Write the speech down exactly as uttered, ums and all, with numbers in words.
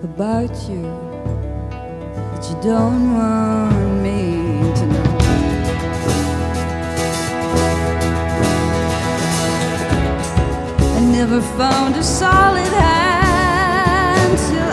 about you that you don't want me to know. I never found a solid hand till